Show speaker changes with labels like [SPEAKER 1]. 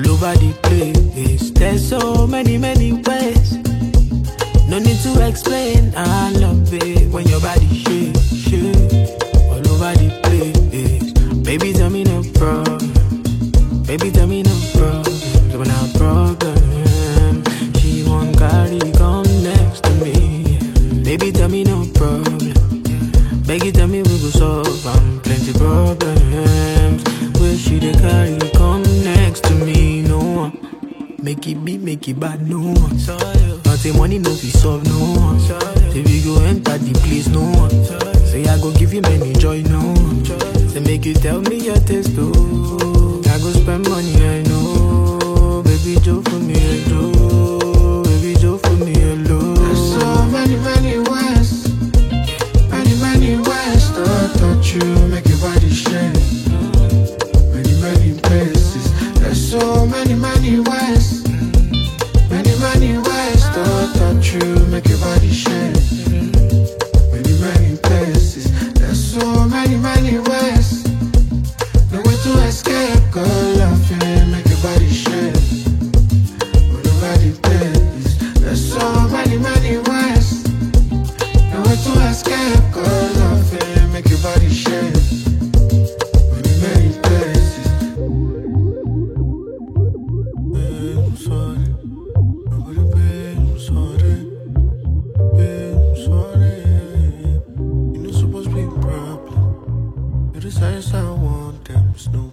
[SPEAKER 1] all over the place. There's so many ways. No need to explain. I love it when your body shake, all over the place. Baby, tell me no problem. Baby, tell me no problem. When I problem, she won't carry come next to me. Baby, tell me no problem. Baby, tell me we go solve plenty problems. Where she dey carry come next to me? No one. Make it big, make it bad, no one. Nothing money, no fi solve, no one. Say we go enter the place, no one. Say I go give you many joy, no one. Say make you tell me your taste, oh. I go spend money, I know. Baby, Joe for me, I do. Baby, Joe for me, alone.
[SPEAKER 2] There's so many ways. Many ways to touch you, make your body shake. Many places. There's so many ways. Many ways to touch you, make your body shake. Many places. There's so many ways. No way to escape, girl, love you, make your body shake. Many places. There's so many ways. No way to escape, girl, love you, make your body shake. Many places.
[SPEAKER 1] You know supposed to be a problem. You're the size I want them, Snoop.